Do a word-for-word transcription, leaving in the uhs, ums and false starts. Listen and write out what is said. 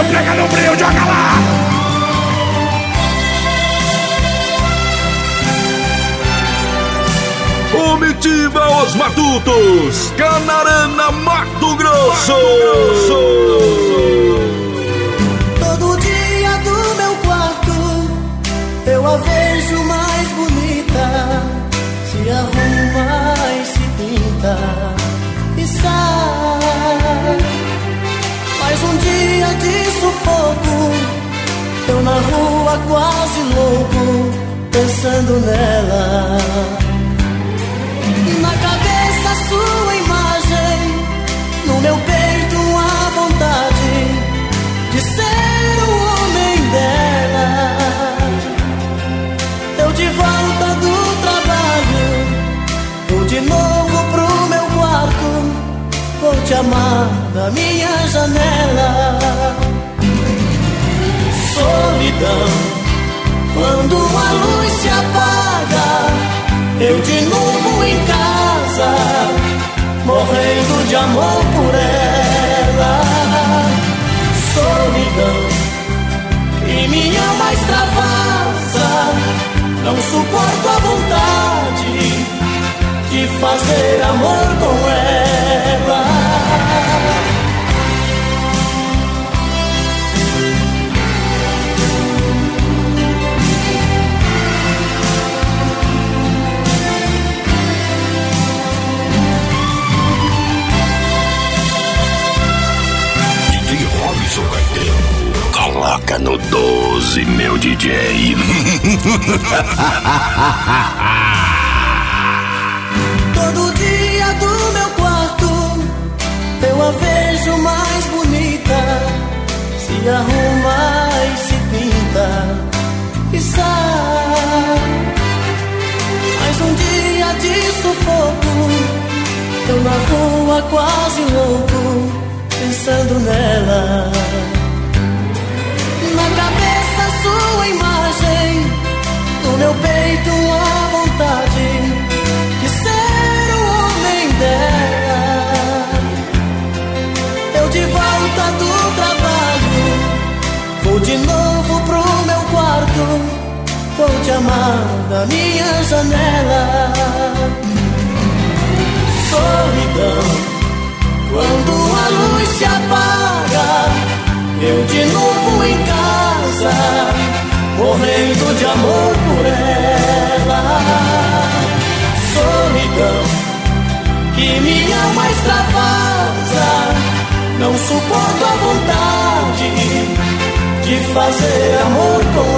pega no brilho, joga lá. Comitiva Os Matutos, Canarana, Mato Grosso. Todo dia do meu quarto eu a vejo mais bonita, se arruma e se pinta e sai. Mais um dia de sufoco, eu na rua quase louco, pensando nela. Na cabeça sua imagem, no meu peito a vontade de ser o homem dela. Eu de volta do trabalho, vou de novo pro meu quarto, vou te amar da minha janela. Solidão, quando a luz se apaga, eu de novo em casa, morrendo de amor por ela. Solidão, que me ama extravasa, não suporto a vontade de fazer amor com ela. Coloca no doze, meu D J. Todo dia do meu quarto eu a vejo mais bonita, se arruma e se pinta e sai. Mais um dia de sufoco, eu na rua quase louco, pensando nela. Na cabeça sua imagem, no meu peito a vontade de ser o homem dela. Eu de volta do trabalho, vou de novo pro meu quarto, vou te amar da minha janela. Solidão, quando a luz se apaga, eu de novo em casa, morrendo de amor por ela. Solidão, que me ama extravasa, não suporto a vontade de fazer amor com